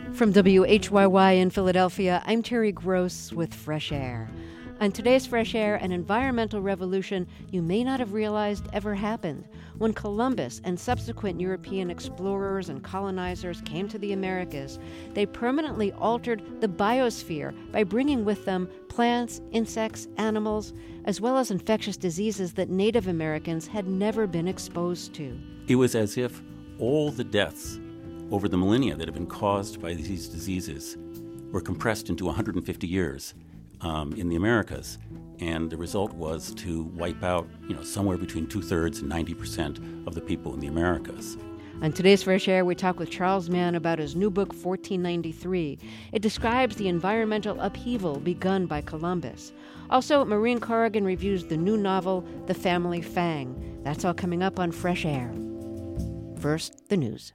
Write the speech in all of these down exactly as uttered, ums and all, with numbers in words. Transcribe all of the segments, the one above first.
From W H Y Y in Philadelphia, I'm Terry Gross with Fresh Air. On today's Fresh Air, an environmental revolution you may not have realized ever happened. When Columbus and subsequent European explorers and colonizers came to the Americas, they permanently altered the biosphere by bringing with them plants, insects, animals, as well as infectious diseases that Native Americans had never been exposed to. It was as if all the deaths over the millennia that have been caused by these diseases were compressed into one hundred fifty years. Um, in the Americas, and the result was to wipe out, you know, somewhere between two-thirds and ninety percent of the people in the Americas. On today's Fresh Air, we talk with Charles Mann about his new book, fourteen ninety-three. It describes the environmental upheaval begun by Columbus. Also, Maureen Corrigan reviews the new novel, The Family Fang. That's all coming up on Fresh Air. First, the news.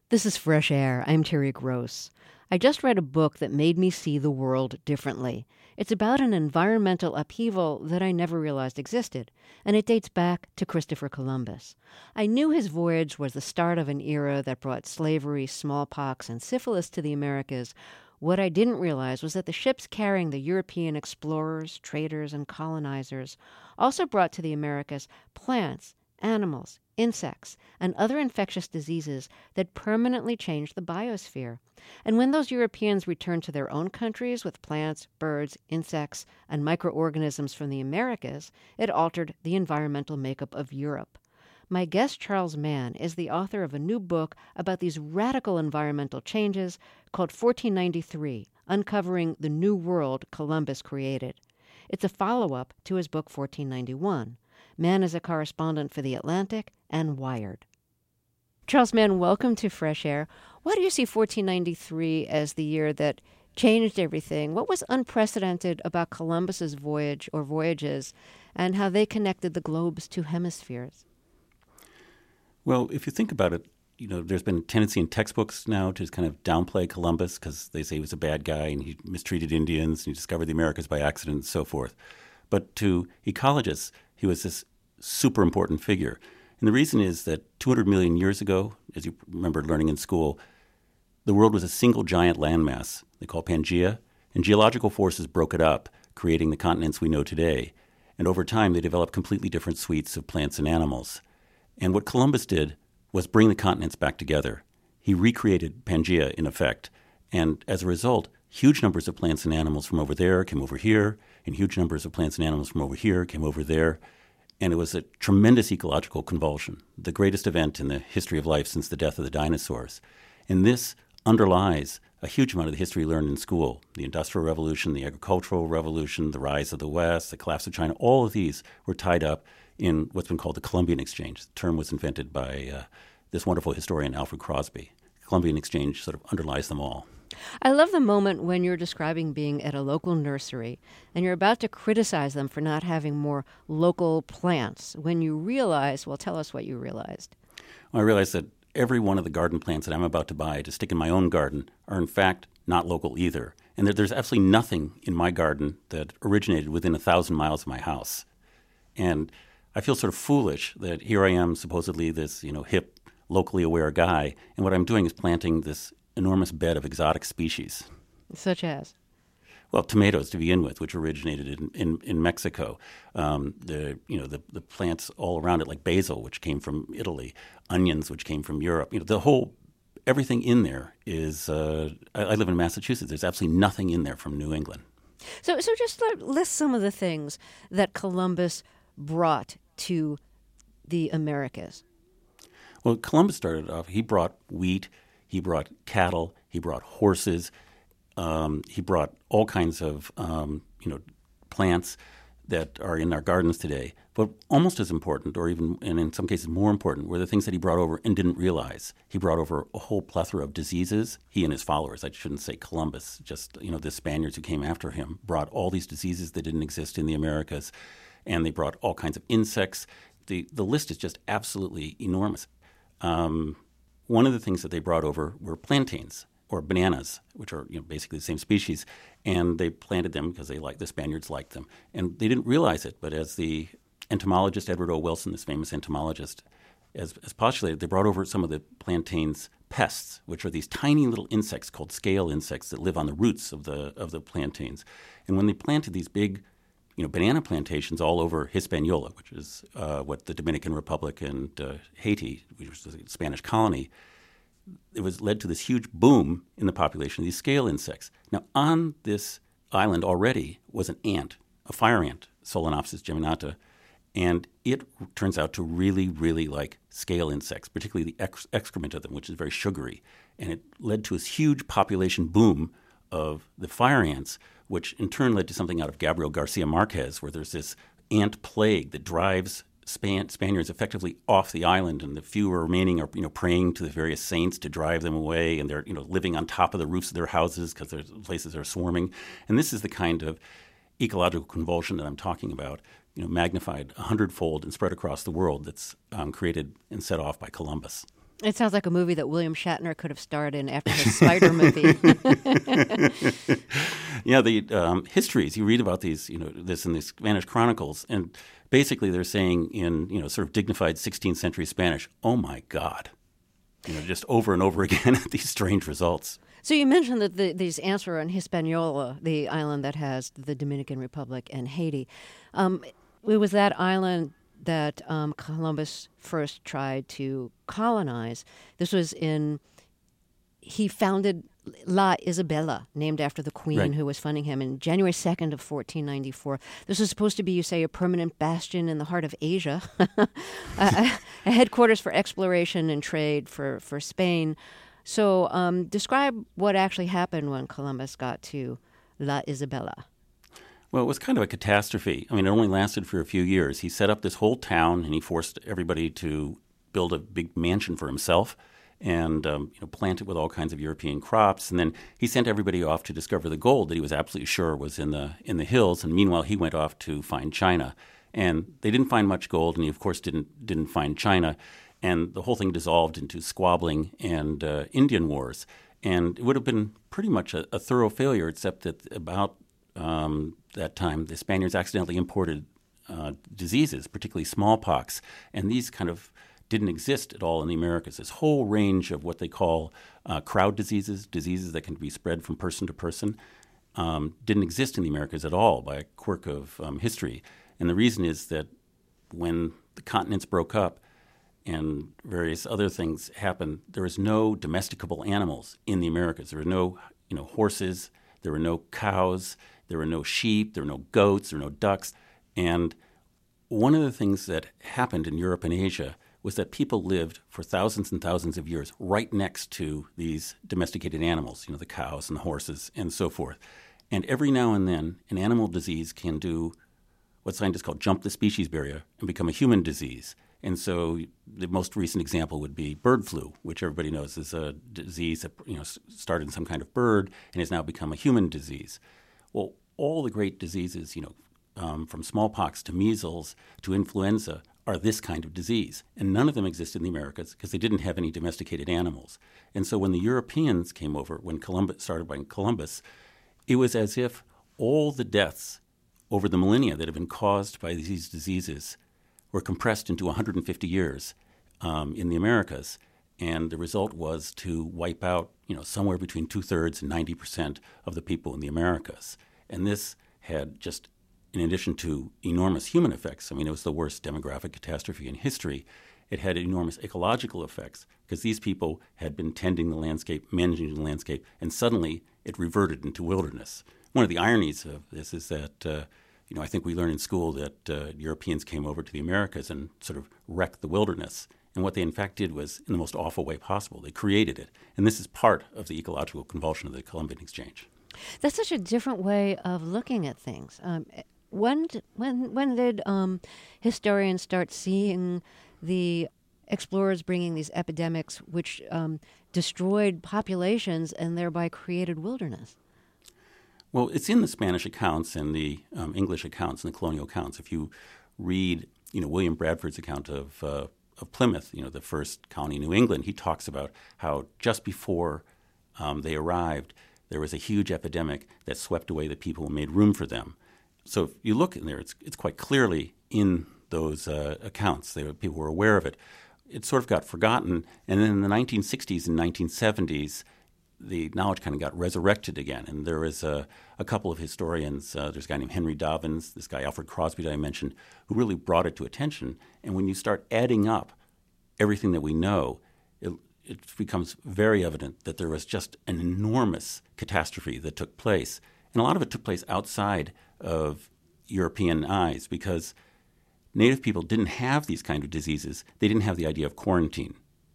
This is Fresh Air. I'm Terry Gross. I just read a book that made me see the world differently. It's about an environmental upheaval that I never realized existed, and it dates back to Christopher Columbus. I knew his voyage was the start of an era that brought slavery, smallpox, and syphilis to the Americas. What I didn't realize was that the ships carrying the European explorers, traders, and colonizers also brought to the Americas plants, animals, insects, and other infectious diseases that permanently changed the biosphere. And when those Europeans returned to their own countries with plants, birds, insects, and microorganisms from the Americas, it altered the environmental makeup of Europe. My guest, Charles Mann, is the author of a new book about these radical environmental changes called fourteen ninety-three, Uncovering the New World Columbus Created. It's a follow-up to his book fourteen ninety-one. Mann is a correspondent for The Atlantic and Wired. Charles Mann, welcome to Fresh Air. Why do you see fourteen ninety-three as the year that changed everything? What was unprecedented about Columbus's voyage or voyages and how they connected the globe's two hemispheres? Well, if you think about it, you know, there's been a tendency in textbooks now to kind of downplay Columbus because they say he was a bad guy and he mistreated Indians and he discovered the Americas by accident and so forth. But to ecologists, he was this super important figure. And the reason is that two hundred million years ago, as you remember learning in school, the world was a single giant landmass they call Pangaea, and geological forces broke it up, creating the continents we know today. And over time, they developed completely different suites of plants and animals. And what Columbus did was bring the continents back together. He recreated Pangaea, in effect. And as a result, huge numbers of plants and animals from over there came over here, and huge numbers of plants and animals from over here came over there. And it was a tremendous ecological convulsion, the greatest event in the history of life since the death of the dinosaurs. And this underlies a huge amount of the history learned in school. The Industrial Revolution, the Agricultural Revolution, the rise of the West, the collapse of China, all of these were tied up in what's been called the Columbian Exchange. The term was invented by uh, this wonderful historian, Alfred Crosby. The Columbian Exchange sort of underlies them all. I love the moment when you're describing being at a local nursery and you're about to criticize them for not having more local plants. When you realize, well, tell us what you realized. Well, I realized that every one of the garden plants that I'm about to buy to stick in my own garden are in fact not local either. And that there's absolutely nothing in my garden that originated within a thousand miles of my house. And I feel sort of foolish that here I am, supposedly this, you know, hip, locally aware guy, and what I'm doing is planting this enormous bed of exotic species. Such as? Well, tomatoes to begin with, which originated in, in, in Mexico. Um, the you know the, the plants all around it, like basil, which came from Italy, onions, which came from Europe. You know, the whole everything in there is. Uh, I, I live in Massachusetts. There's absolutely nothing in there from New England. So, so just list some of the things that Columbus brought to the Americas. Well, Columbus started off. He brought wheat. He brought cattle. He brought horses. Um, he brought all kinds of um, you know plants that are in our gardens today. But almost as important, or even and in some cases more important, were the things that he brought over and didn't realize. He brought over a whole plethora of diseases. He and his followers, I shouldn't say Columbus, just you know the Spaniards who came after him, brought all these diseases that didn't exist in the Americas, and they brought all kinds of insects. The the list is just absolutely enormous. Um, one of the things that they brought over were plantains, or bananas, which are you know, basically the same species, and they planted them because they like the Spaniards liked them, and they didn't realize it. But as the entomologist Edward O. Wilson, this famous entomologist, as, as postulated, they brought over some of the plantains' pests, which are these tiny little insects called scale insects that live on the roots of the of the plantains. And when they planted these big, you know, banana plantations all over Hispaniola, which is uh, what the Dominican Republic and uh, Haiti, which was a Spanish colony. It was led to this huge boom in the population of these scale insects. Now, on this island already was an ant, a fire ant, Solenopsis geminata, and it turns out to really, really like scale insects, particularly the ex- excrement of them, which is very sugary. And it led to this huge population boom of the fire ants, which in turn led to something out of Gabriel Garcia Marquez, where there's this ant plague that drives Span- Spaniards effectively off the island, and the few remaining are, you know, praying to the various saints to drive them away, and they're, you know, living on top of the roofs of their houses because their places are swarming. And this is the kind of ecological convulsion that I'm talking about, you know, magnified a hundredfold and spread across the world that's um, created and set off by Columbus. It sounds like a movie that William Shatner could have starred in after his Spider movie. Yeah, the um, histories, you read about these, you know, this in the Spanish chronicles, and basically they're saying in, you know, sort of dignified sixteenth century Spanish, oh my God, you know, just over and over again these strange results. So you mentioned that the, these ants were on Hispaniola, the island that has the Dominican Republic and Haiti. Um, it was that island that um, Columbus first tried to colonize. This was in, he founded La Isabela, named after the queen Right. who was funding him, in January second of fourteen ninety-four. This was supposed to be, you say, a permanent bastion in the heart of Asia, a, a headquarters for exploration and trade for, for Spain. So um, describe what actually happened when Columbus got to La Isabela. Well, it was kind of a catastrophe. I mean, it only lasted for a few years. He set up this whole town, and he forced everybody to build a big mansion for himself and um, you know, plant it with all kinds of European crops. And then he sent everybody off to discover the gold that he was absolutely sure was in the in the hills. And meanwhile, he went off to find China. And they didn't find much gold, and he, of course, didn't didn't find China. And the whole thing dissolved into squabbling and uh, Indian wars. And it would have been pretty much a, a thorough failure, except that about um, that time, the Spaniards accidentally imported uh, diseases, particularly smallpox. And these kind of didn't exist at all in the Americas. This whole range of what they call uh, crowd diseases, diseases that can be spread from person to person, um, didn't exist in the Americas at all by a quirk of um, history. And the reason is that when the continents broke up and various other things happened, there was no domesticable animals in the Americas. There were no, you know, horses, there were no cows, there were no sheep, there were no goats, there were no ducks. And one of the things that happened in Europe and Asia was that people lived for thousands and thousands of years right next to these domesticated animals, you know, the cows and the horses and so forth. And every now and then, an animal disease can do what scientists call jump the species barrier and become a human disease. And so the most recent example would be bird flu, which everybody knows is a disease that, you know, started in some kind of bird and has now become a human disease. Well, all the great diseases, you know, um, from smallpox to measles to influenza, are this kind of disease. And none of them exist in the Americas because they didn't have any domesticated animals. And so when the Europeans came over, when Columbus started by Columbus, it was as if all the deaths over the millennia that have been caused by these diseases were compressed into one hundred fifty years um, in the Americas. And the result was to wipe out, you know, somewhere between two-thirds and ninety percent of the people in the Americas. And this had just, in addition to enormous human effects, I mean, it was the worst demographic catastrophe in history. It had enormous ecological effects because these people had been tending the landscape, managing the landscape, and suddenly it reverted into wilderness. One of the ironies of this is that, uh, you know, I think we learn in school that uh, Europeans came over to the Americas and sort of wrecked the wilderness. And what they in fact did was, in the most awful way possible, they created it. And this is part of the ecological convulsion of the Columbian Exchange. That's such a different way of looking at things. Um, when, when, when did um, historians start seeing the explorers bringing these epidemics which um, destroyed populations and thereby created wilderness? Well, it's in the Spanish accounts and the um, English accounts and the colonial accounts. If you read, you know, William Bradford's account of uh, of Plymouth, you know, the first colony in New England, he talks about how just before um, they arrived, there was a huge epidemic that swept away the people and made room for them. So if you look in there, it's it's quite clearly in those uh, accounts. They, people were aware of it. It sort of got forgotten, and then in the nineteen sixties and nineteen seventies, the knowledge kind of got resurrected again. And there was a, a couple of historians. Uh, there's a guy named Henry Dobbins, this guy Alfred Crosby that I mentioned, who really brought it to attention. And when you start adding up everything that we know, it, it becomes very evident that there was just an enormous catastrophe that took place. And a lot of it took place outside of European eyes because Native people didn't have these kind of diseases. They didn't have the idea of quarantine.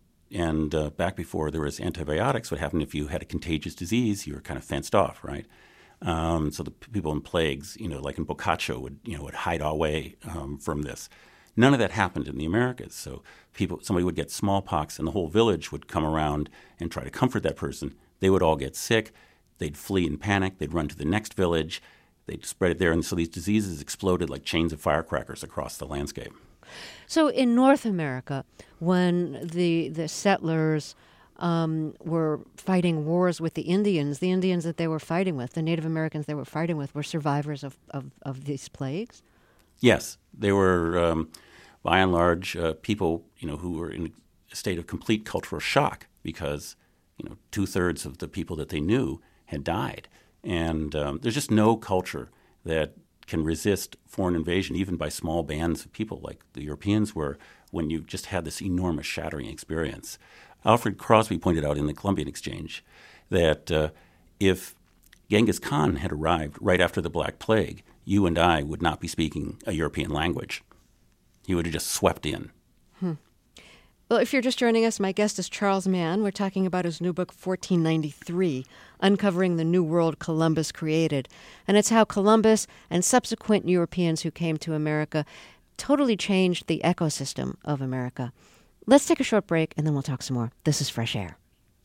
And uh, back before there was antibiotics, what happened if you had a contagious disease, you were kind of fenced off, right? Um, so the p- people in plagues, you know, like in Boccaccio, would you know would hide away um, from this. None of that happened in the Americas. So people, somebody would get smallpox, and the whole village would come around and try to comfort that person. They would all get sick. They'd flee in panic. They'd run to the next village. They'd spread it there, and so these diseases exploded like chains of firecrackers across the landscape. So in North America, when the the settlers um, were fighting wars with the Indians, the Indians that they were fighting with, the Native Americans they were fighting with, were survivors of, of, of these plagues? Yes, they were, um, by and large, uh, people you know who were in a state of complete cultural shock because you know two-thirds of the people that they knew had died. And um, there's just no culture that can resist foreign invasion, even by small bands of people like the Europeans were, when you just had this enormous shattering experience. Alfred Crosby pointed out in the Columbian Exchange that uh, if Genghis Khan had arrived right after the Black Plague, you and I would not be speaking a European language. He would have just swept in. Hmm. Well, if you're just joining us, my guest is Charles Mann. We're talking about his new book, fourteen ninety-three, Uncovering the New World Columbus Created. And it's how Columbus and subsequent Europeans who came to America totally changed the ecosystem of America. Let's take a short break, and then we'll talk some more. This is Fresh Air.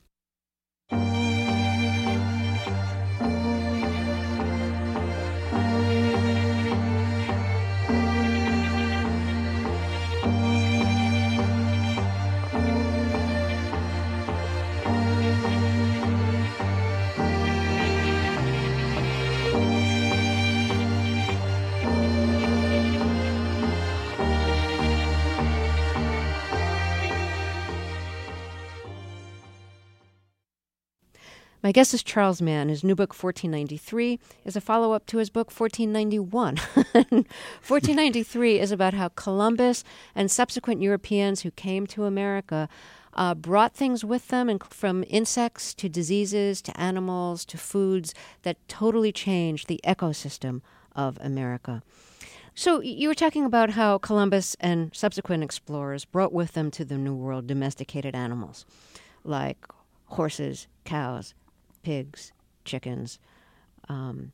My guest is Charles Mann. His new book, fourteen ninety-three, is a follow-up to his book, fourteen ninety-one. fourteen ninety-three is about how Columbus and subsequent Europeans who came to America uh, brought things with them, and from insects to diseases to animals to foods that totally changed the ecosystem of America. So you were talking about how Columbus and subsequent explorers brought with them to the New World domesticated animals like horses, cows, pigs, chickens, um,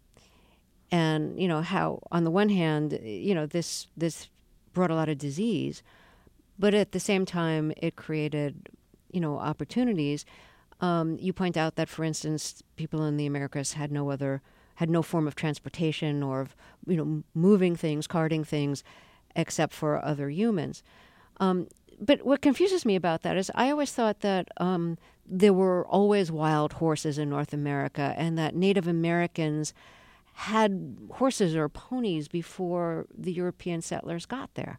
and you know how on the one hand, you know this this brought a lot of disease, but at the same time it created you know opportunities. Um, you point out that, for instance, people in the Americas had no other had no form of transportation or of you know moving things, carting things, except for other humans. Um, But what confuses me about that is I always thought that um, there were always wild horses in North America and that Native Americans had horses or ponies before the European settlers got there.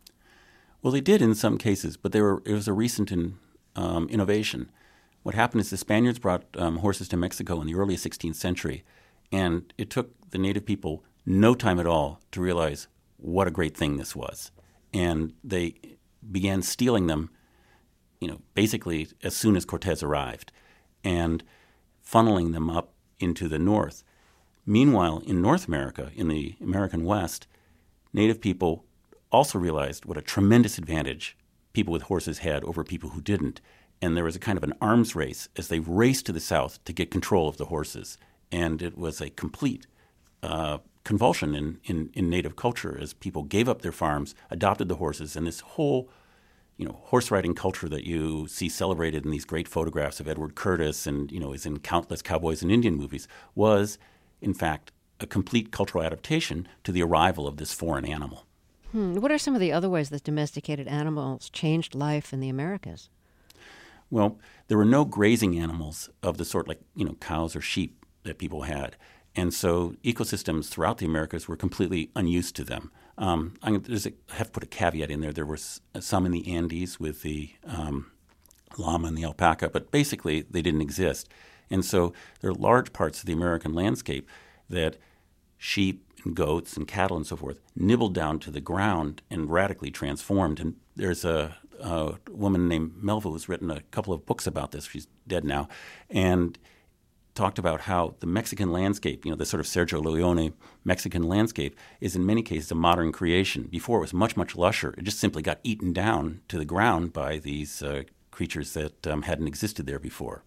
Well, they did in some cases, but they were, it was a recent in, um, innovation. What happened is the Spaniards brought um, horses to Mexico in the early sixteenth century, and it took the native people no time at all to realize what a great thing this was. And they began stealing them, you know, basically as soon as Cortez arrived, and funneling them up into the north. Meanwhile, in North America, in the American West, native people also realized what a tremendous advantage people with horses had over people who didn't. And there was a kind of an arms race as they raced to the south to get control of the horses. And it was a complete uh, convulsion in, in, in native culture as people gave up their farms, adopted the horses, and this whole you know, horse riding culture that you see celebrated in these great photographs of Edward Curtis and, you know, is in countless cowboys and Indian movies was, in fact, a complete cultural adaptation to the arrival of this foreign animal. Hmm. What are some of the other ways that domesticated animals changed life in the Americas? Well, there were no grazing animals of the sort like, you know, cows or sheep that people had. And so ecosystems throughout the Americas were completely unused to them. Um, I'm, there's a, I have to put a caveat in there. There were s- some in the Andes with the um, llama and the alpaca, but basically they didn't exist. And so there are large parts of the American landscape that sheep and goats and cattle and so forth nibbled down to the ground and radically transformed. And there's a, a woman named Melville who's written a couple of books about this. She's dead now. And talked about how the Mexican landscape, you know, the sort of Sergio Leone Mexican landscape, is in many cases a modern creation. Before it was much, much lusher. It just simply got eaten down to the ground by these uh, creatures that um, hadn't existed there before.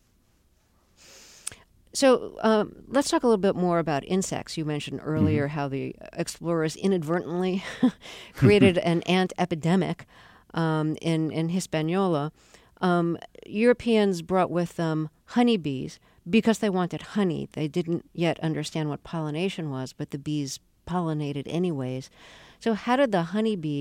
So um, let's talk a little bit more about insects. You mentioned earlier mm-hmm. how the explorers inadvertently created an ant epidemic um, in, in Hispaniola. Um, Europeans brought with them honeybees because they wanted honey. They didn't yet understand what pollination was, but the bees pollinated anyways. So how did the honeybee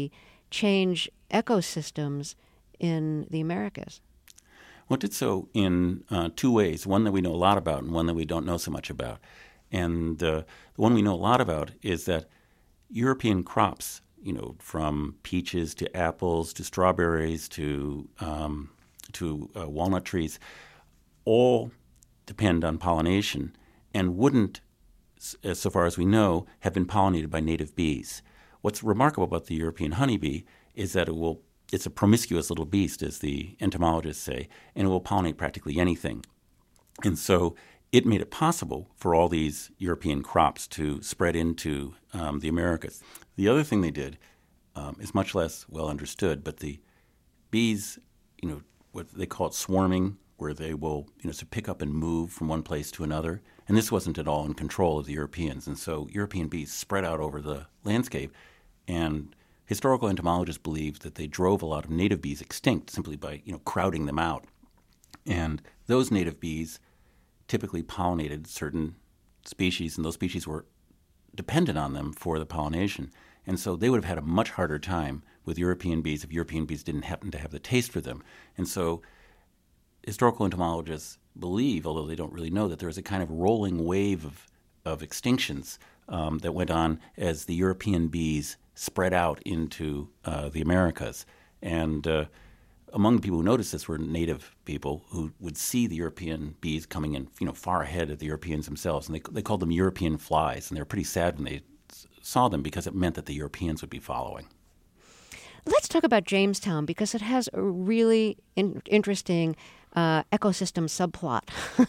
change ecosystems in the Americas? Well, it did so in uh, two ways, one that we know a lot about and one that we don't know so much about. And uh, the one we know a lot about is that European crops, you know, from peaches to apples to strawberries to um, to uh, walnut trees, all depend on pollination and wouldn't, so far as we know, have been pollinated by native bees. What's remarkable about the European honeybee is that it will it's a promiscuous little beast, as the entomologists say, and it will pollinate practically anything. And so it made it possible for all these European crops to spread into um, the Americas. The other thing they did um, is much less well understood, but the bees, you know, what they call it swarming, where they will, you know, sort of pick up and move from one place to another. And this wasn't at all in control of the Europeans. And so European bees spread out over the landscape, and historical entomologists believe that they drove a lot of native bees extinct simply by, you know, crowding them out. And those native bees typically pollinated certain species, and those species were dependent on them for the pollination. And so they would have had a much harder time with European bees if European bees didn't happen to have the taste for them. And so historical entomologists believe, although they don't really know, that there was a kind of rolling wave of, of extinctions um, that went on as the European bees spread out into uh, the Americas. And uh, among the people who noticed this were native people who would see the European bees coming in, you know, far ahead of the Europeans themselves. And they, they called them European flies. And they were pretty sad when they s- saw them because it meant that the Europeans would be following. Let's talk about Jamestown, because it has a really in- interesting uh, ecosystem subplot.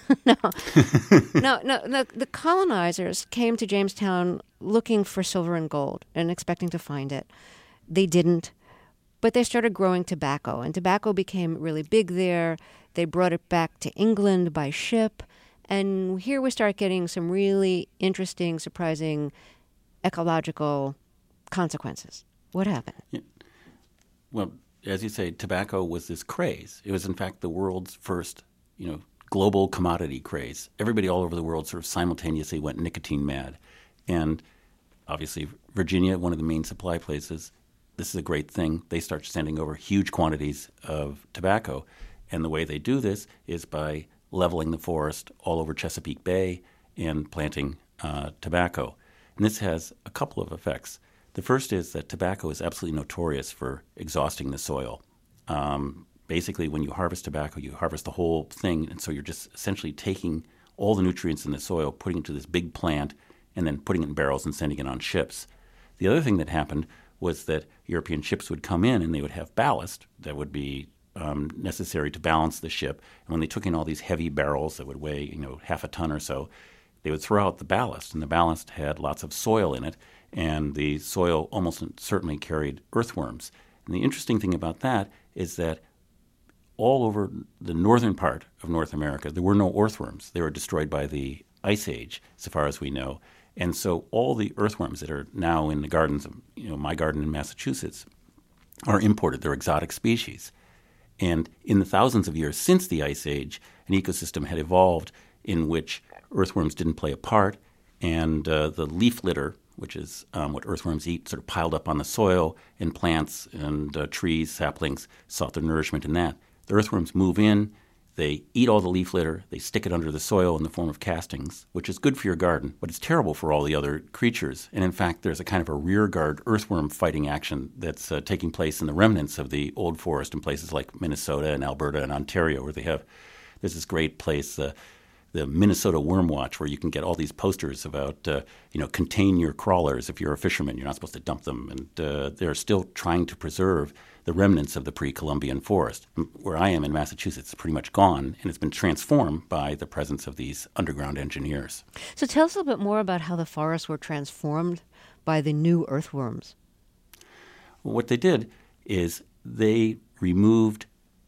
no, no, no, no. The colonizers came to Jamestown looking for silver and gold and expecting to find it. They didn't, but they started growing tobacco, and tobacco became really big there. They brought it back to England by ship, and here we start getting some really interesting, surprising ecological consequences. What happened? Yeah. Well, as you say, tobacco was this craze. It was, in fact, the world's first, you know, global commodity craze. Everybody all over the world sort of simultaneously went nicotine mad. And obviously, Virginia, one of the main supply places, this is a great thing. They start sending over huge quantities of tobacco. And the way they do this is by leveling the forest all over Chesapeake Bay and planting uh, tobacco. And this has a couple of effects. The first is that tobacco is absolutely notorious for exhausting the soil. Um, basically, when you harvest tobacco, you harvest the whole thing, and so you're just essentially taking all the nutrients in the soil, putting it into this big plant, and then putting it in barrels and sending it on ships. The other thing that happened was that European ships would come in and they would have ballast that would be um, necessary to balance the ship. And when they took in all these heavy barrels that would weigh, you know, half a ton or so, they would throw out the ballast, and the ballast had lots of soil in it, and the soil almost certainly carried earthworms. And the interesting thing about that is that all over the northern part of North America, there were no earthworms. They were destroyed by the Ice Age, so far as we know. And so all the earthworms that are now in the gardens of, you know, my garden in Massachusetts are imported. They're exotic species. And in the thousands of years since the Ice Age, an ecosystem had evolved in which earthworms didn't play a part, and uh, the leaf litter, which is um, what earthworms eat, sort of piled up on the soil, and plants and uh, trees, saplings, sought their nourishment in that. The earthworms move in, they eat all the leaf litter, they stick it under the soil in the form of castings, which is good for your garden, but it's terrible for all the other creatures. And in fact, there's a kind of a rearguard earthworm fighting action that's uh, taking place in the remnants of the old forest in places like Minnesota and Alberta and Ontario, where they have, there's this great place, uh, the Minnesota Worm Watch, where you can get all these posters about, uh, you know, contain your crawlers. If you're a fisherman, you're not supposed to dump them. And uh, they're still trying to preserve the remnants of the pre-Columbian forest. Where I am in Massachusetts, it's pretty much gone, and it's been transformed by the presence of these underground engineers. So tell us a little bit more about how the forests were transformed by the new earthworms. Well, what they did is they removed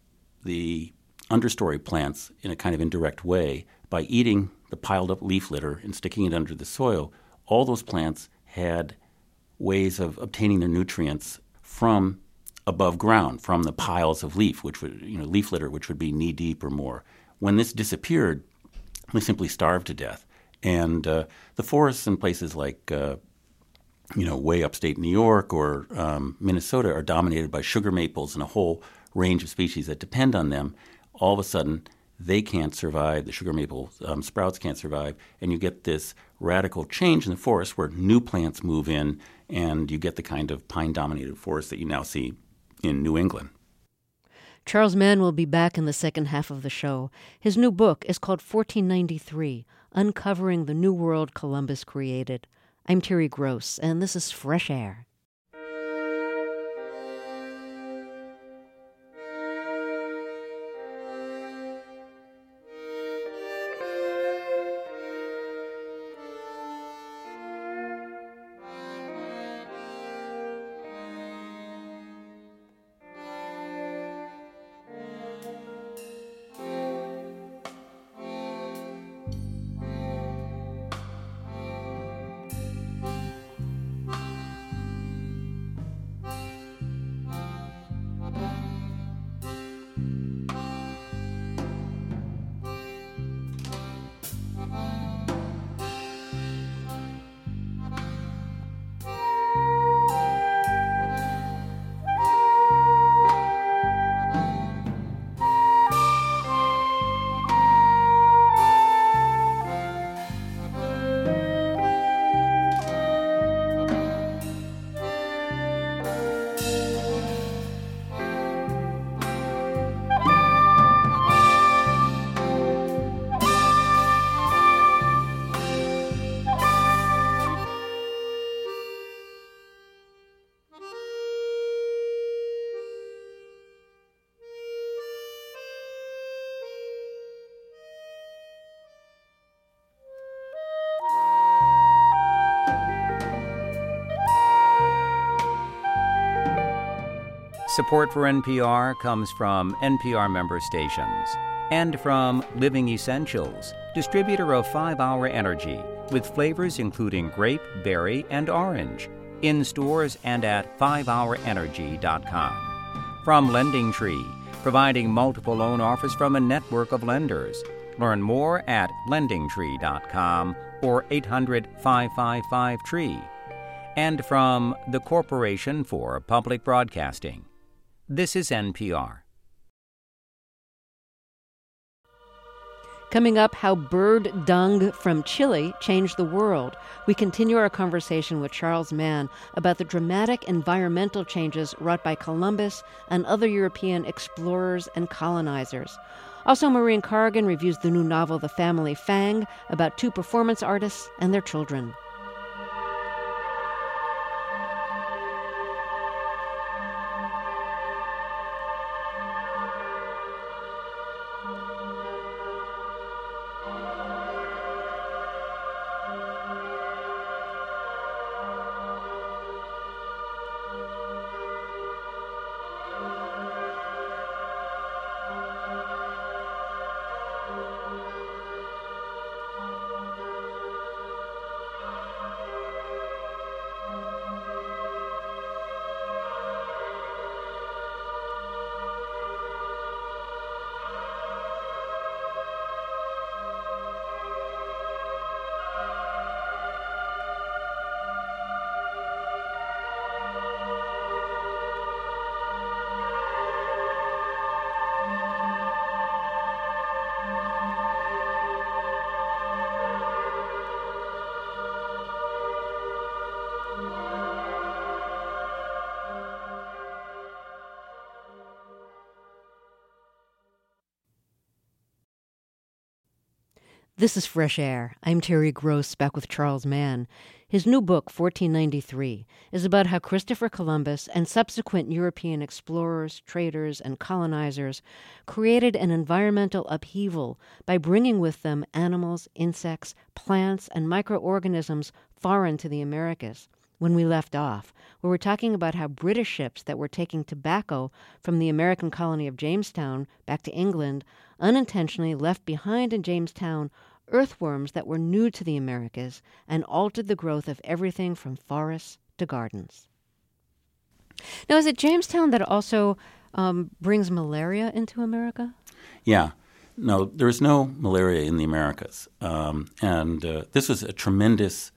the understory plants in a kind of indirect way by eating the piled up leaf litter and sticking it under the soil. All those plants had ways of obtaining their nutrients from above ground, from the piles of leaf, which would, you know, leaf litter, which would be knee deep or more. When this disappeared, they simply starved to death. And uh, the forests in places like uh, you know, way upstate New York or um, Minnesota are dominated by sugar maples and a whole range of species that depend on them, all of a sudden they can't survive, the sugar maple um, sprouts can't survive, and you get this radical change in the forest where new plants move in, and you get the kind of pine-dominated forest that you now see in New England. Charles Mann will be back in the second half of the show. His new book is called fourteen ninety-three, Uncovering the New World Columbus Created. I'm Terry Gross, and this is Fresh Air. Support for N P R comes from N P R member stations and from Living Essentials, distributor of five hour Energy, with flavors including grape, berry, and orange, in stores and at five hour energy dot com. From Lending Tree, providing multiple loan offers from a network of lenders. Learn more at lending tree dot com or eight hundred, five five five, T R E E. And from the Corporation for Public Broadcasting. This is N P R. Coming up, how bird dung from Chile changed the world. We continue our conversation with Charles Mann about the dramatic environmental changes wrought by Columbus and other European explorers and colonizers. Also, Maureen Corrigan reviews the new novel The Family Fang about two performance artists and their children. This is Fresh Air. I'm Terry Gross, back with Charles Mann. His new book, fourteen ninety-three, is about how Christopher Columbus and subsequent European explorers, traders, and colonizers created an environmental upheaval by bringing with them animals, insects, plants, and microorganisms foreign to the Americas. When we left off, we were talking about how British ships that were taking tobacco from the American colony of Jamestown back to England unintentionally left behind in Jamestown earthworms that were new to the Americas and altered the growth of everything from forests to gardens. Now, is it Jamestown that also um, brings malaria into America? Yeah. No, there is no malaria in the Americas. Um, and uh, this was a tremendous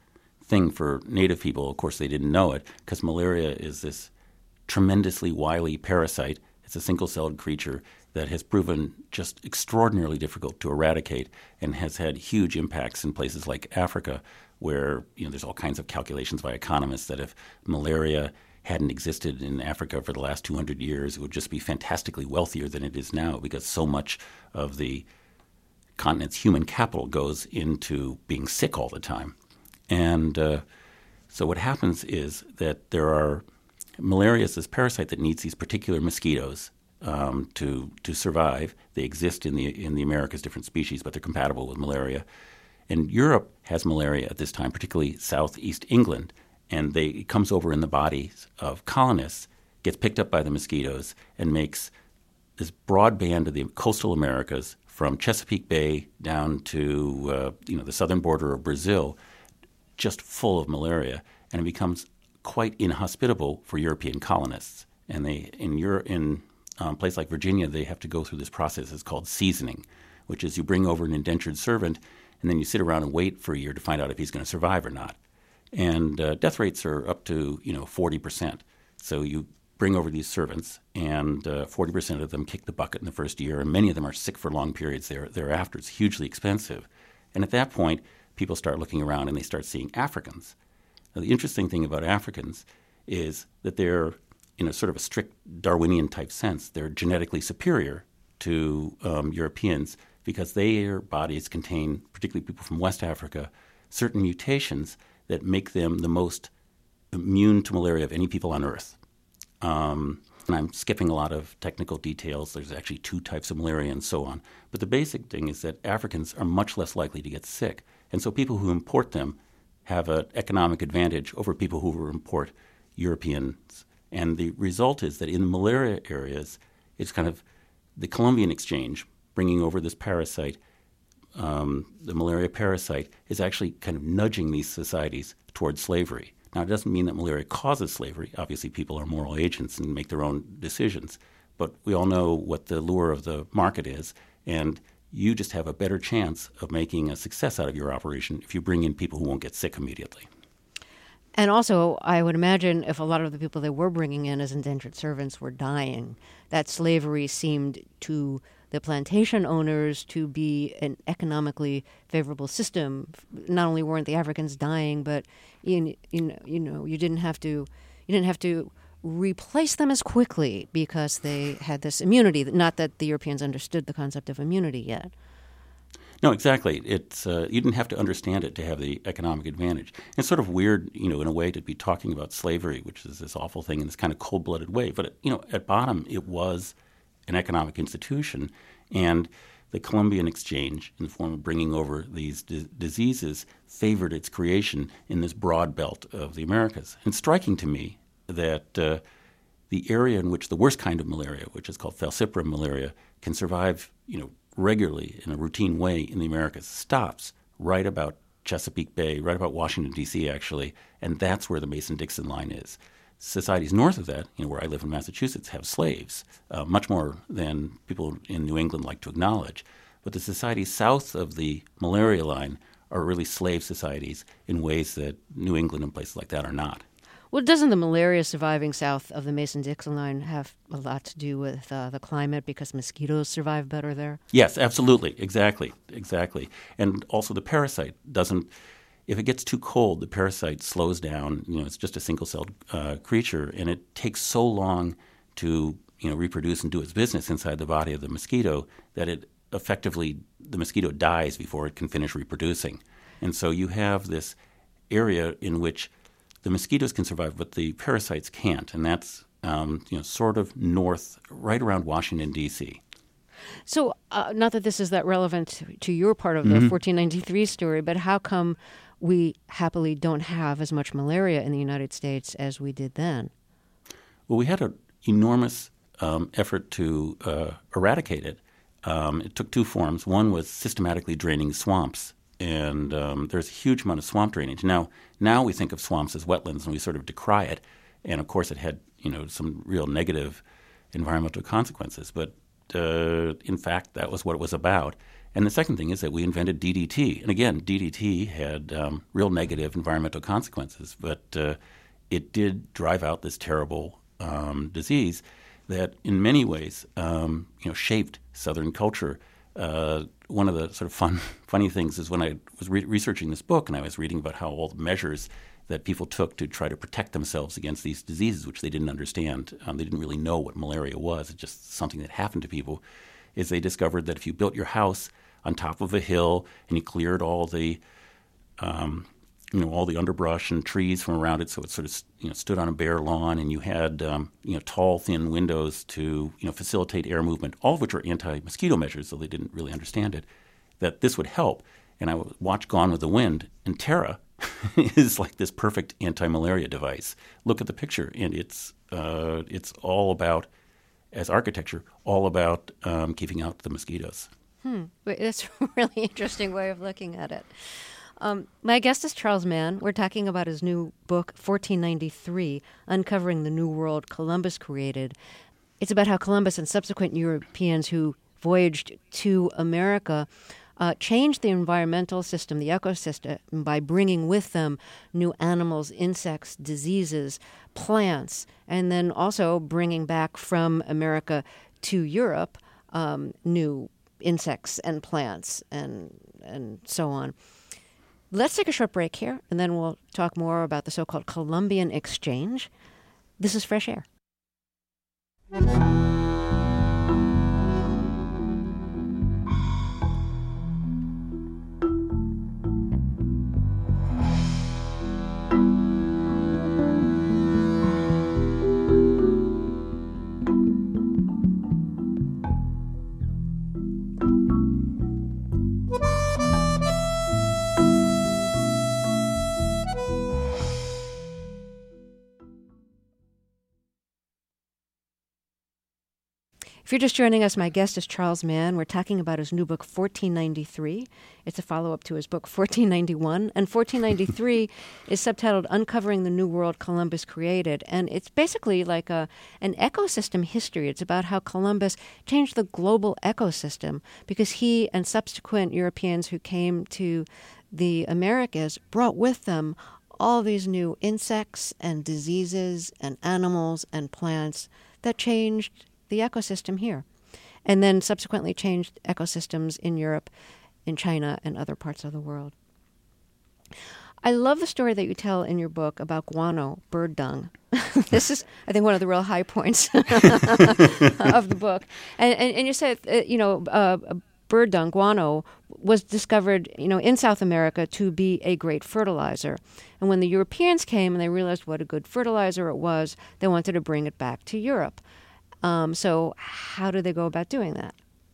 thing for native people. Of course, they didn't know it because malaria is this tremendously wily parasite. It's a single-celled creature that has proven just extraordinarily difficult to eradicate and has had huge impacts in places like Africa, where you know there's all kinds of calculations by economists that if malaria hadn't existed in Africa for the last two hundred years, it would just be fantastically wealthier than it is now, because so much of the continent's human capital goes into being sick all the time. And uh, so what happens is that there are malaria is this parasite that needs these particular mosquitoes um, to to survive. They exist in the in the Americas, different species, but they're compatible with malaria. And Europe has malaria at this time, particularly southeast England, and they, it comes over in the bodies of colonists, gets picked up by the mosquitoes, and makes this broad band of the coastal Americas from Chesapeake Bay down to uh, you know the southern border of Brazil, just full of malaria, and it becomes quite inhospitable for European colonists. And they in Euro, in um, a place like Virginia, they have to go through this process. It's called seasoning, which is you bring over an indentured servant, and then you sit around and wait for a year to find out if he's going to survive or not. And uh, death rates are up to you know forty percent. So you bring over these servants, and uh, forty percent of them kick the bucket in the first year, and many of them are sick for long periods there, thereafter. It's hugely expensive. And at that point, people start looking around and they start seeing Africans. Now, the interesting thing about Africans is that they're, in a sort of a strict Darwinian type sense, they're genetically superior to um, Europeans because their bodies contain, particularly people from West Africa, certain mutations that make them the most immune to malaria of any people on Earth. Um, and I'm skipping a lot of technical details. There's actually two types of malaria and so on. But the basic thing is that Africans are much less likely to get sick. And so people who import them have an economic advantage over people who import Europeans. And the result is that in the malaria areas, it's kind of the Columbian exchange, bringing over this parasite, um, the malaria parasite, is actually kind of nudging these societies towards slavery. Now, it doesn't mean that malaria causes slavery. Obviously, people are moral agents and make their own decisions. But we all know what the lure of the market is, and you just have a better chance of making a success out of your operation if you bring in people who won't get sick immediately. And also, I would imagine if a lot of the people they were bringing in as indentured servants were dying, that slavery seemed to the plantation owners to be an economically favorable system. Not only weren't the Africans dying, but you, you know, you know, you didn't have to, you didn't have to replace them as quickly because they had this immunity. Not that the Europeans understood the concept of immunity yet. No, exactly. It's uh, you didn't have to understand it to have the economic advantage. It's sort of weird, you know, in a way to be talking about slavery, which is this awful thing in this kind of cold-blooded way. But, you know, at bottom, it was an economic institution, and the Columbian exchange, in the form of bringing over these d- diseases, favored its creation in this broad belt of the Americas. And striking to me that uh, the area in which the worst kind of malaria, which is called falciparum malaria, can survive, you know, regularly in a routine way in the Americas, stops right about Chesapeake Bay, right about Washington, D C, actually, and that's where the Mason-Dixon line is. Societies north of that, you know, where I live in Massachusetts, have slaves, uh, much more than people in New England like to acknowledge. But the societies south of the malaria line are really slave societies in ways that New England and places like that are not. Well, doesn't the malaria surviving south of the Mason-Dixon line have a lot to do with uh, the climate because mosquitoes survive better there? Yes, absolutely. Exactly. Exactly. And also the parasite doesn't, if it gets too cold, the parasite slows down. You know, it's just a single-celled uh, creature, and it takes so long to, you know, reproduce and do its business inside the body of the mosquito that it effectively, the mosquito dies before it can finish reproducing. And so you have this area in which the mosquitoes can survive, but the parasites can't, and that's um, you know sort of north, right around Washington, D C. So, uh, not that this is that relevant to, to your part of the mm-hmm. fourteen ninety-three story, but how come we happily don't have as much malaria in the United States as we did then? Well, we had an enormous um, effort to uh, eradicate it. Um, it took two forms. One was systematically draining swamps, and um, there's a huge amount of swamp drainage. Now, now we think of swamps as wetlands, and we sort of decry it. And of course, it had you know some real negative environmental consequences. But uh, in fact, that was what it was about. And the second thing is that we invented D D T. And again, D D T had um, real negative environmental consequences, but uh, it did drive out this terrible um, disease that in many ways um, you know, shaped Southern culture. Uh, one of the sort of fun, funny things is when I was re- researching this book and I was reading about how all the measures that people took to try to protect themselves against these diseases, which they didn't understand. Um, they didn't really know what malaria was. It's just something that happened to people, is they discovered that if you built your house on top of a hill and you cleared all the um, you know, all the underbrush and trees from around it, so it sort of, you know, stood on a bare lawn, and you had, um, you know, tall, thin windows to, you know, facilitate air movement, all of which are anti-mosquito measures, so they didn't really understand it, that this would help. And I would watch Gone with the Wind, and Terra is like this perfect anti-malaria device. Look at the picture, and it's uh, it's all about, as architecture, all about um, keeping out the mosquitoes. Hmm. That's a really interesting way of looking at it. Um, my guest is Charles Mann. We're talking about his new book, fourteen ninety-three, Uncovering the New World Columbus Created. It's about how Columbus and subsequent Europeans who voyaged to America uh, changed the environmental system, the ecosystem, by bringing with them new animals, insects, diseases, plants, and then also bringing back from America to Europe um, new insects and plants and and so on. Let's take a short break here, and then we'll talk more about the so-called Columbian Exchange. This is Fresh Air. If you're just joining us, my guest is Charles Mann. We're talking about his new book, fourteen ninety-three. It's a follow-up to his book, fourteen ninety-one. And fourteen ninety-three is subtitled Uncovering the New World Columbus Created. And it's basically like a an ecosystem history. It's about how Columbus changed the global ecosystem because he and subsequent Europeans who came to the Americas brought with them all these new insects and diseases and animals and plants that changed the ecosystem here, and then subsequently changed ecosystems in Europe, in China, and other parts of the world. I love the story that you tell in your book about guano, bird dung. This is, I think, one of the real high points of the book. And, and, and you said, uh, you know, uh, bird dung, guano, was discovered, you know, in South America to be a great fertilizer. And when the Europeans came and they realized what a good fertilizer it was, they wanted to bring it back to Europe. Um, so how do they go about doing that?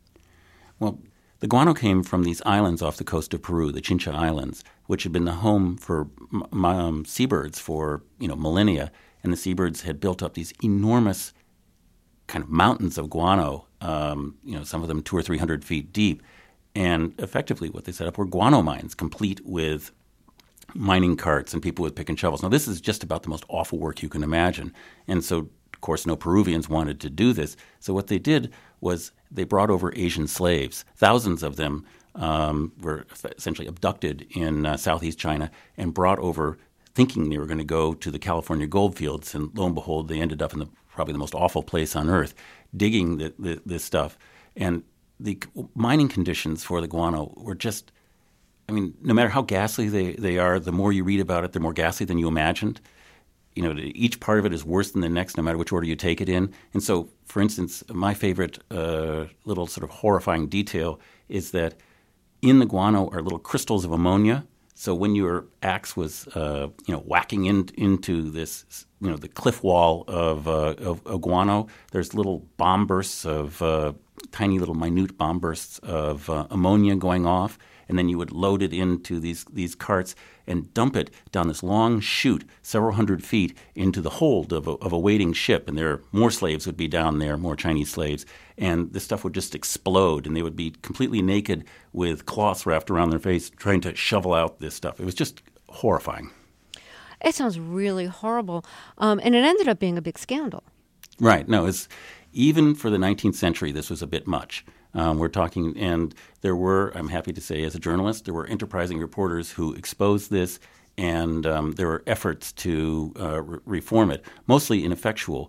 Well, the guano came from these islands off the coast of Peru, the Chincha Islands, which had been the home for m- um, seabirds for, you know, millennia. And the seabirds had built up these enormous kind of mountains of guano, um, you know, some of them two or three hundred feet deep. And effectively what they set up were guano mines, complete with mining carts and people with pick and shovels. Now, this is just about the most awful work you can imagine. And so, of course, no Peruvians wanted to do this. So what they did was they brought over Asian slaves. Thousands of them um, were essentially abducted in uh, southeast China and brought over thinking they were going to go to the California gold fields. And lo and behold, they ended up in the, probably the most awful place on earth, digging the, the, this stuff. And the mining conditions for the guano were just, I mean, no matter how ghastly they, they are, the more you read about it, they're more ghastly than you imagined. You know, each part of it is worse than the next, no matter which order you take it in. And so, for instance, my favorite uh, little sort of horrifying detail is that in the guano are little crystals of ammonia. So when your axe was, uh, you know, whacking in, into this, you know, the cliff wall of, uh, of, of guano, there's little bomb bursts of uh, tiny little minute bomb bursts of uh, ammonia going off. And then you would load it into these these carts and dump it down this long chute, several hundred feet, into the hold of a, of a waiting ship. And there more slaves would be down there, more Chinese slaves. And this stuff would just explode, and they would be completely naked with cloths wrapped around their face trying to shovel out this stuff. It was just horrifying. It sounds really horrible. Um, and it ended up being a big scandal. Right. No, it's even for the nineteenth century, this was a bit much. Um, we're talking, and there were, I'm happy to say, as a journalist, there were enterprising reporters who exposed this, and um, there were efforts to uh, re- reform it, mostly ineffectual.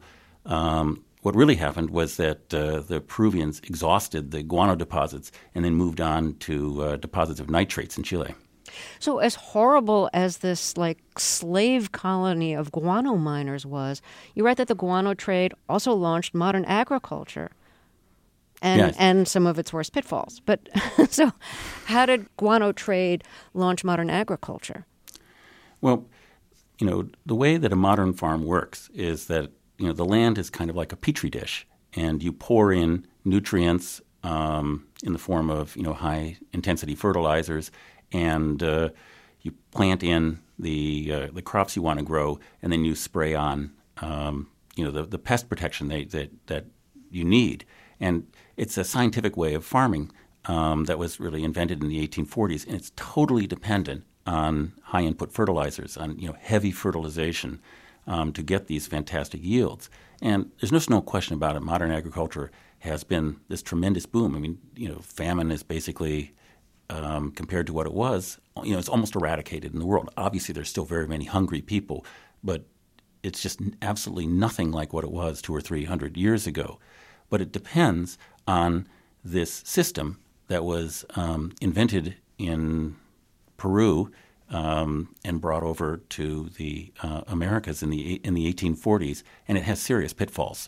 Um, what really happened was that uh, the Peruvians exhausted the guano deposits and then moved on to uh, deposits of nitrates in Chile. So as horrible as this like slave colony of guano miners was, you write that the guano trade also launched modern agriculture and, yes. and some of its worst pitfalls. But so how did guano trade launch modern agriculture? Well, you know, the way that a modern farm works is that, you know, the land is kind of like a petri dish, and you pour in nutrients um, in the form of, you know, high-intensity fertilizers, and uh, you plant in the uh, the crops you want to grow, and then you spray on, um, you know, the, the pest protection they, that that you need. And it's a scientific way of farming um, that was really invented in the eighteen forties, and it's totally dependent on high-input fertilizers, on, you know, heavy fertilization um, to get these fantastic yields. And there's just no question about it. Modern agriculture has been this tremendous boom. I mean, you know, famine is basically Um, compared to what it was, you know, it's almost eradicated in the world. Obviously, there's still very many hungry people, but it's just absolutely nothing like what it was two or three hundred years ago. But it depends on this system that was um, invented in Peru um, and brought over to the uh, Americas in the in the eighteen forties, and it has serious pitfalls.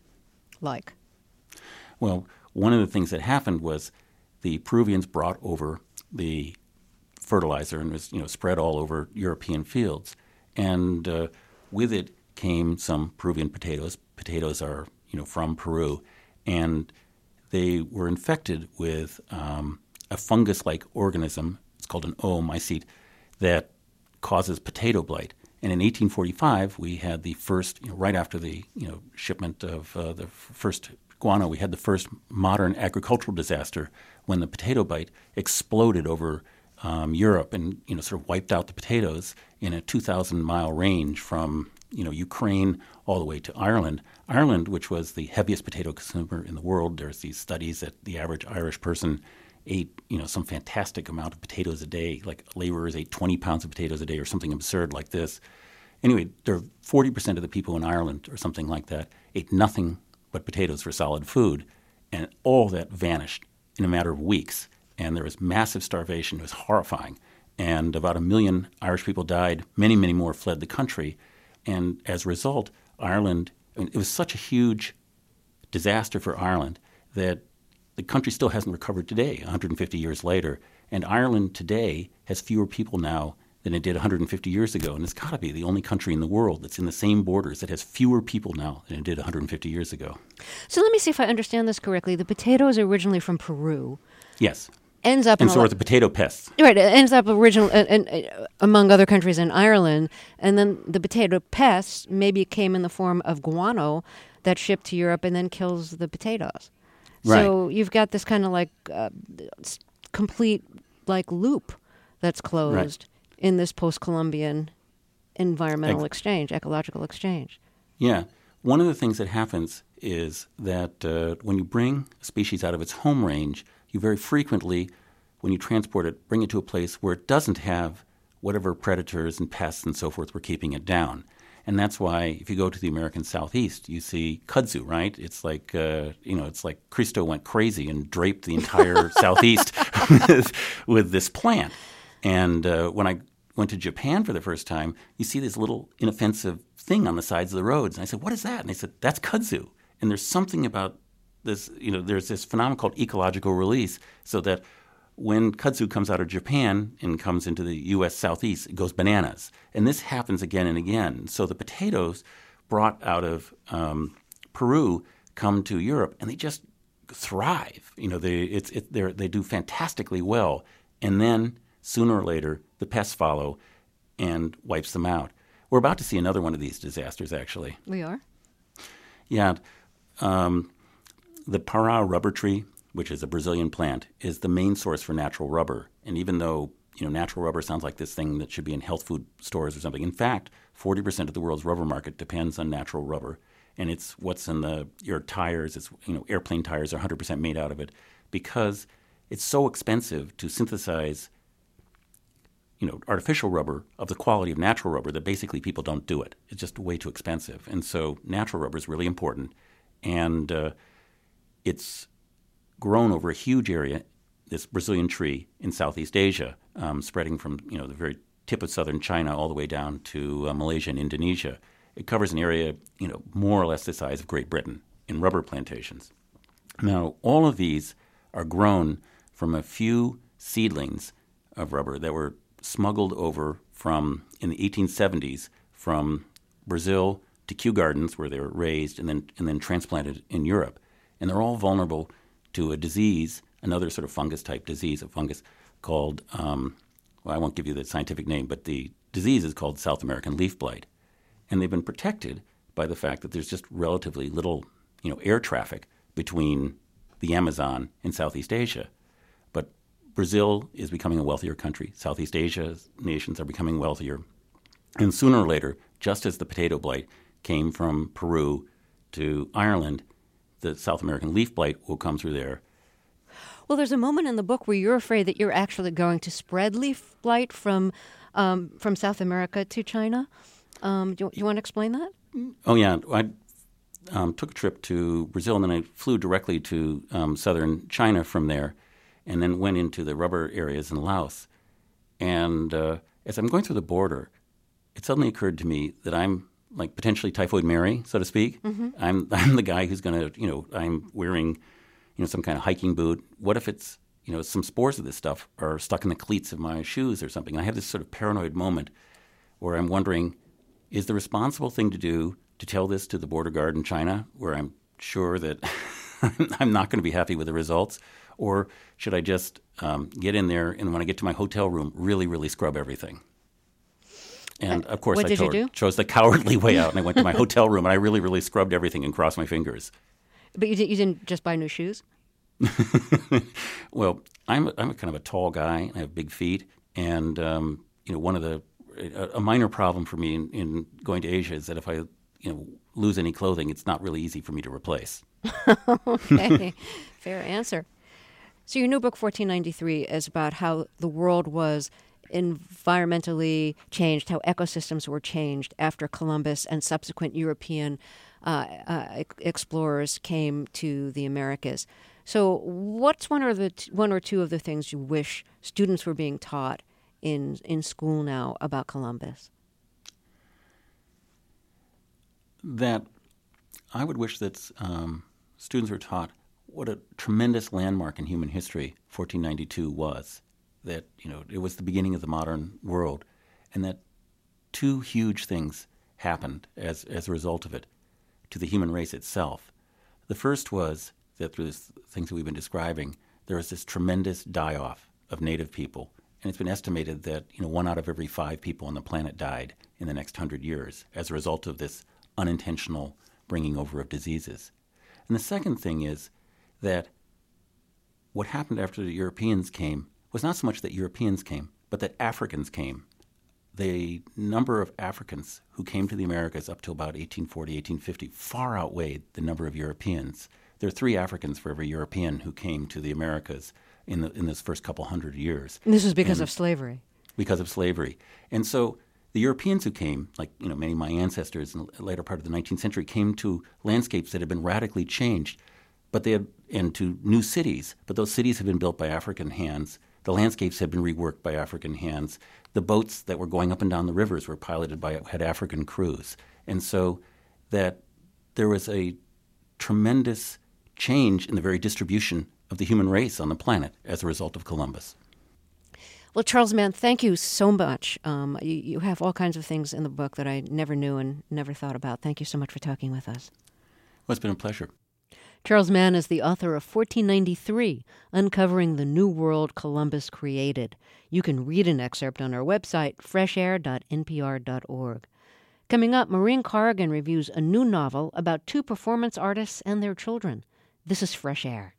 Like? Well, one of the things that happened was the Peruvians brought over the fertilizer and was, you know, spread all over European fields. And uh, with it came some Peruvian potatoes. Potatoes are, you know, from Peru. And they were infected with um, a fungus-like organism. It's called an oomycete that causes potato blight. And in eighteen forty-five, we had the first, you know, right after the, you know, shipment of uh, the f- first guano, we had the first modern agricultural disaster when the potato blight exploded over um, Europe and, you know, sort of wiped out the potatoes in a two thousand mile range from, you know, Ukraine all the way to Ireland. Ireland, which was the heaviest potato consumer in the world, there's these studies that the average Irish person ate, you know, some fantastic amount of potatoes a day, like laborers ate twenty pounds of potatoes a day or something absurd like this. Anyway, there are forty percent of the people in Ireland or something like that ate nothing but potatoes for solid food, and all that vanished in a matter of weeks. And there was massive starvation. It was horrifying. And about a million Irish people died. Many, many more fled the country. And as a result, Ireland, I mean, it was such a huge disaster for Ireland that the country still hasn't recovered today, one hundred fifty years later. And Ireland today has fewer people now than it did one hundred fifty years ago. And it's got to be the only country in the world that's in the same borders that has fewer people now than it did one hundred fifty years ago. So let me see if I understand this correctly. The potato is originally from Peru. Yes. Ends up and in so a are the potato pests. Right. It ends up original uh, uh, among other countries in Ireland. And then the potato pests maybe came in the form of guano that shipped to Europe and then kills the potatoes. Right. So you've got this kind of like uh, complete like loop that's closed. Right. In this post-Columbian environmental Ex- exchange, ecological exchange. Yeah. One of the things that happens is that uh, when you bring a species out of its home range, you very frequently, when you transport it, bring it to a place where it doesn't have whatever predators and pests and so forth were keeping it down. And that's why if you go to the American Southeast, you see kudzu, right? It's like, uh, you know, it's like Cristo went crazy and draped the entire Southeast with, with this plant. And uh, when I went to Japan for the first time, you see this little inoffensive thing on the sides of the roads. And I said, what is that? And they said, that's kudzu. And there's something about this, you know, there's this phenomenon called ecological release, so that when kudzu comes out of Japan and comes into the U S Southeast, it goes bananas. And this happens again and again. So the potatoes brought out of um, Peru come to Europe, and they just thrive. You know, they it's it, they they do fantastically well. And then sooner or later, the pests follow and wipes them out. We're about to see another one of these disasters, actually. We are? Yeah. Um, the Pará rubber tree, which is a Brazilian plant, is the main source for natural rubber. And even though, you know, natural rubber sounds like this thing that should be in health food stores or something, in fact, forty percent of the world's rubber market depends on natural rubber. and it's what's in the your tires. It's you know airplane tires are one hundred percent made out of it because it's so expensive to synthesize you know artificial rubber of the quality of natural rubber that basically people don't do it. It's just way too expensive, and so natural rubber is really important, and uh, it's grown over a huge area. This Brazilian tree in Southeast Asia, um, spreading from you know the very tip of southern China all the way down to uh, Malaysia and Indonesia. It covers an area, you know, more or less the size of Great Britain in rubber plantations. Now, all of these are grown from a few seedlings of rubber that were smuggled over from, in the eighteen seventies, from Brazil to Kew Gardens, where they were raised and then and then transplanted in Europe. And they're all vulnerable to a disease, another sort of fungus-type disease, a fungus called, um, well, I won't give you the scientific name, but the disease is called South American leaf blight. And they've been protected by the fact that there's just relatively little, you know, air traffic between the Amazon and Southeast Asia. But Brazil is becoming a wealthier country. Southeast Asia's nations are becoming wealthier. And sooner or later, just as the potato blight came from Peru to Ireland, the South American leaf blight will come through there. Well, there's a moment in the book where you're afraid that you're actually going to spread leaf blight from um, from South America to China. Um, do, you, do you want to explain that? Oh, yeah. I um, took a trip to Brazil, and then I flew directly to um, southern China from there, and then went into the rubber areas in Laos. And uh, as I'm going through the border, it suddenly occurred to me that I'm like potentially Typhoid Mary, so to speak. Mm-hmm. I'm I'm the guy who's going to, you know, I'm wearing, you know, some kind of hiking boot. What if it's, you know, some spores of this stuff are stuck in the cleats of my shoes or something? I have this sort of paranoid moment where I'm wondering, is the responsible thing to do to tell this to the border guard in China, where I'm sure that I'm not going to be happy with the results? Or should I just um, get in there and when I get to my hotel room, really, really scrub everything? And, of course, what I did told, you do? chose the cowardly way out, and I went to my hotel room, and I really, really scrubbed everything and crossed my fingers. But you, did, you didn't just buy new shoes? Well, I'm a, I'm a kind of a tall guy, and I have big feet, and um, you know, one of the a, a minor problem for me in, in going to Asia is that if I you know lose any clothing, it's not really easy for me to replace. Okay, fair answer. So your new book, fourteen ninety-three, is about how the world was environmentally changed, how ecosystems were changed after Columbus and subsequent European uh, uh, explorers came to the Americas. So what's one or the t- one or two of the things you wish students were being taught in in school now about Columbus? That I would wish that um, students were taught what a tremendous landmark in human history fourteen ninety-two was. That you know it was the beginning of the modern world, and that two huge things happened as as a result of it to the human race itself. The first was that through the things that we've been describing, there was this tremendous die-off of native people, and it's been estimated that you know one out of every five people on the planet died in the next hundred years as a result of this unintentional bringing over of diseases. And the second thing is that what happened after the Europeans came was not so much that Europeans came, but that Africans came. The number of Africans who came to the Americas up to about eighteen forty, eighteen fifty far outweighed the number of Europeans. There are three Africans for every European who came to the Americas in the in this first couple hundred years. And this was because and of slavery. Because of slavery. And so the Europeans who came, like you know many of my ancestors in the later part of the nineteenth century, came to landscapes that had been radically changed, but they had and to new cities. But those cities had been built by African hands. The landscapes had been reworked by African hands. The boats that were going up and down the rivers were piloted by had African crews. And so that there was a tremendous change in the very distribution of the human race on the planet as a result of Columbus. Well, Charles Mann, thank you so much. Um, you, you have all kinds of things in the book that I never knew and never thought about. Thank you so much for talking with us. Well, it's been a pleasure. Charles Mann is the author of fourteen ninety-three, Uncovering the New World Columbus Created. You can read an excerpt on our website, fresh air dot n p r dot org. Coming up, Maureen Corrigan reviews a new novel about two performance artists and their children. This is Fresh Air.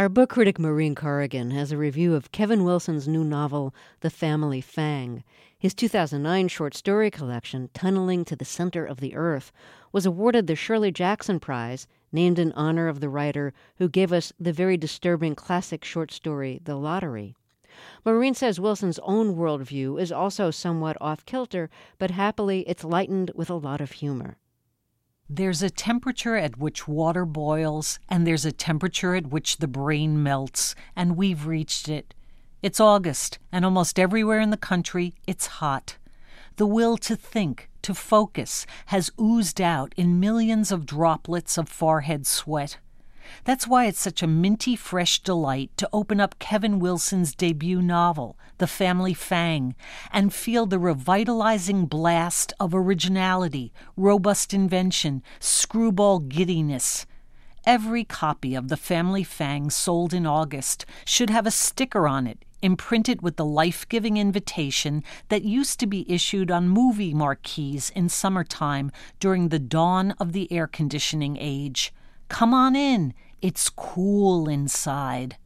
Our book critic Maureen Corrigan has a review of Kevin Wilson's new novel, The Family Fang. His two thousand nine short story collection, Tunneling to the Center of the Earth, was awarded the Shirley Jackson Prize, named in honor of the writer who gave us the very disturbing classic short story, The Lottery. Maureen says Wilson's own worldview is also somewhat off-kilter, but happily it's lightened with a lot of humor. There's a temperature at which water boils, and there's a temperature at which the brain melts, and we've reached it. It's August, and almost everywhere in the country, it's hot. The will to think, to focus, has oozed out in millions of droplets of forehead sweat. That's why it's such a minty fresh delight to open up Kevin Wilson's debut novel, The Family Fang, and feel the revitalizing blast of originality, robust invention, screwball giddiness. Every copy of The Family Fang sold in August should have a sticker on it, imprinted with the life-giving invitation that used to be issued on movie marquees in summertime during the dawn of the air conditioning age. Come on in. It's cool inside.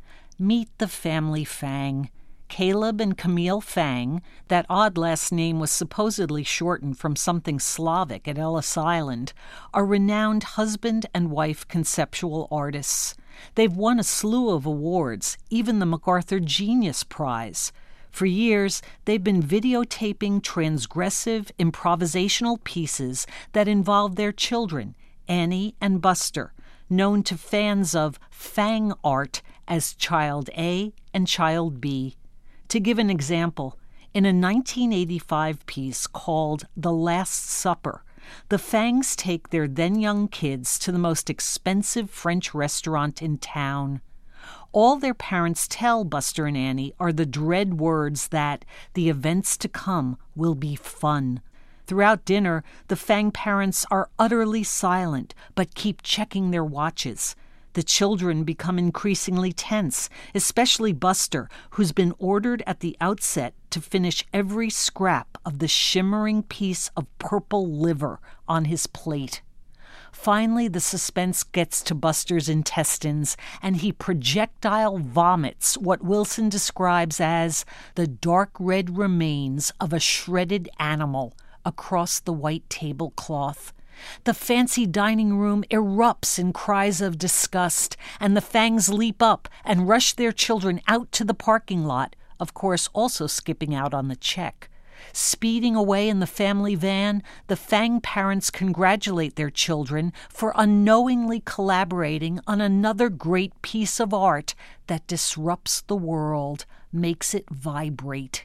Meet the Family Fang. Caleb and Camille Fang, that odd last name was supposedly shortened from something Slavic at Ellis Island, are renowned husband and wife conceptual artists. They've won a slew of awards, even the MacArthur Genius Prize. For years, they've been videotaping transgressive, improvisational pieces that involve their children, Annie and Buster, known to fans of Fang art as Child A and Child B. To give an example, in a nineteen eighty-five piece called The Last Supper, the Fangs take their then-young kids to the most expensive French restaurant in town. All their parents tell Buster and Annie are the dread words that the events to come will be fun. Throughout dinner, the Fang parents are utterly silent, but keep checking their watches. The children become increasingly tense, especially Buster, who's been ordered at the outset to finish every scrap of the shimmering piece of purple liver on his plate. Finally, the suspense gets to Buster's intestines, and he projectile vomits what Wilson describes as the dark red remains of a shredded animal across the white tablecloth. The fancy dining room erupts in cries of disgust, and the Fangs leap up and rush their children out to the parking lot, of course also skipping out on the check. Speeding away in the family van, the Fang parents congratulate their children for unknowingly collaborating on another great piece of art that disrupts the world, makes it vibrate.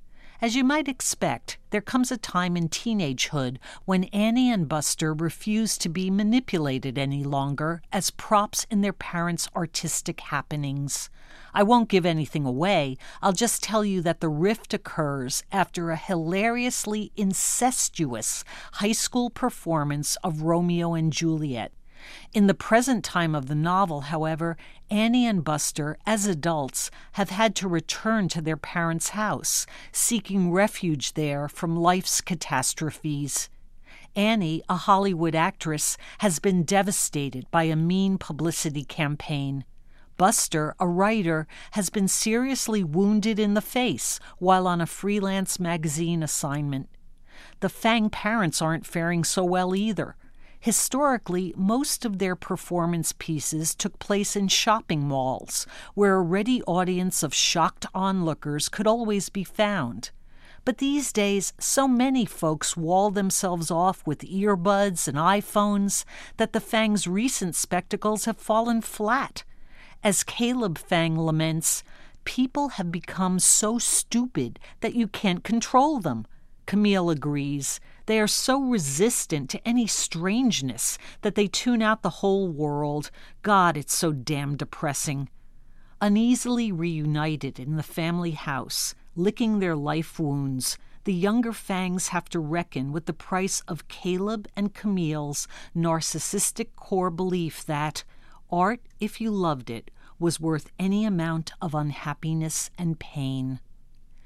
As you might expect, there comes a time in teenagehood when Annie and Buster refuse to be manipulated any longer as props in their parents' artistic happenings. I won't give anything away. I'll just tell you that the rift occurs after a hilariously incestuous high school performance of Romeo and Juliet. In the present time of the novel, however, Annie and Buster, as adults, have had to return to their parents' house, seeking refuge there from life's catastrophes. Annie, a Hollywood actress, has been devastated by a mean publicity campaign. Buster, a writer, has been seriously wounded in the face while on a freelance magazine assignment. The Fang parents aren't faring so well either. Historically, most of their performance pieces took place in shopping malls, where a ready audience of shocked onlookers could always be found. But these days, so many folks wall themselves off with earbuds and iPhones that the Fangs' recent spectacles have fallen flat. As Caleb Fang laments, people have become so stupid that you can't control them. Camille agrees. They are so resistant to any strangeness that they tune out the whole world. God, it's so damn depressing. Uneasily reunited in the family house, licking their life wounds, the younger Fangs have to reckon with the price of Caleb and Camille's narcissistic core belief that art, if you loved it, was worth any amount of unhappiness and pain.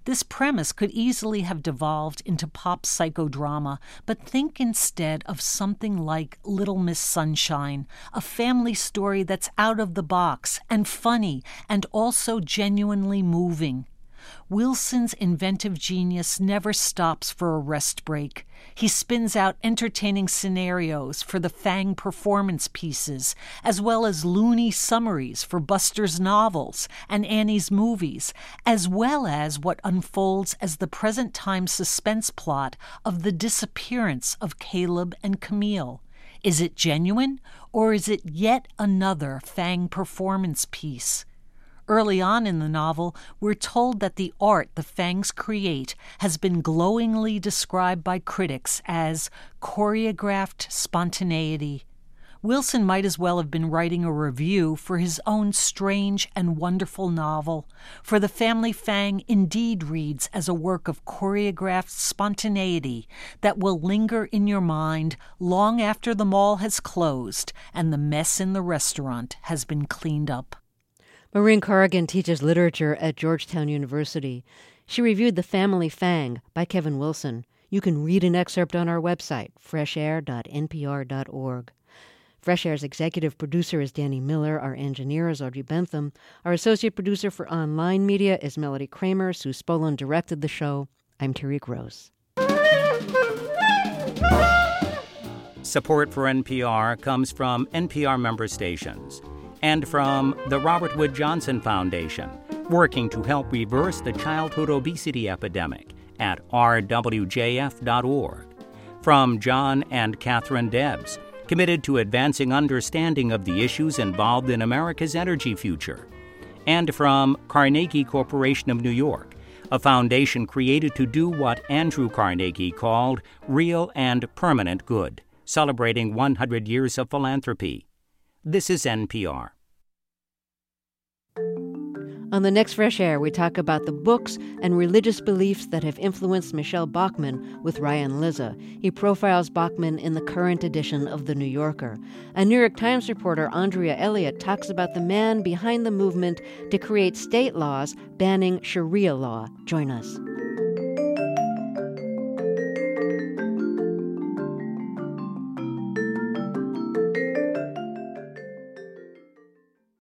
This premise could easily have devolved into pop psychodrama, but think instead of something like Little Miss Sunshine, a family story that's out of the box and funny and also genuinely moving. Wilson's inventive genius never stops for a rest break. He spins out entertaining scenarios for the Fang performance pieces, as well as loony summaries for Buster's novels and Annie's movies, as well as what unfolds as the present-time suspense plot of the disappearance of Caleb and Camille. Is it genuine, or is it yet another Fang performance piece? Early on in the novel, we're told that the art the Fangs create has been glowingly described by critics as choreographed spontaneity. Wilson might as well have been writing a review for his own strange and wonderful novel, for The Family Fang indeed reads as a work of choreographed spontaneity that will linger in your mind long after the mall has closed and the mess in the restaurant has been cleaned up. Maureen Corrigan teaches literature at Georgetown University. She reviewed The Family Fang by Kevin Wilson. You can read an excerpt on our website, fresh air dot n p r dot org. Fresh Air's executive producer is Danny Miller. Our engineer is Audrey Bentham. Our associate producer for online media is Melody Kramer. Sue Spolin directed the show. I'm Terry Gross. Support for N P R comes from N P R member stations and from the Robert Wood Johnson Foundation, working to help reverse the childhood obesity epidemic at r w j f dot org. From John and Catherine Debs, committed to advancing understanding of the issues involved in America's energy future. And from Carnegie Corporation of New York, a foundation created to do what Andrew Carnegie called real and permanent good, celebrating one hundred years of philanthropy. This is N P R. On the next Fresh Air, we talk about the books and religious beliefs that have influenced Michelle Bachmann with Ryan Lizza. He profiles Bachmann in the current edition of The New Yorker. A New York Times reporter, Andrea Elliott, talks about the man behind the movement to create state laws banning Sharia law. Join us.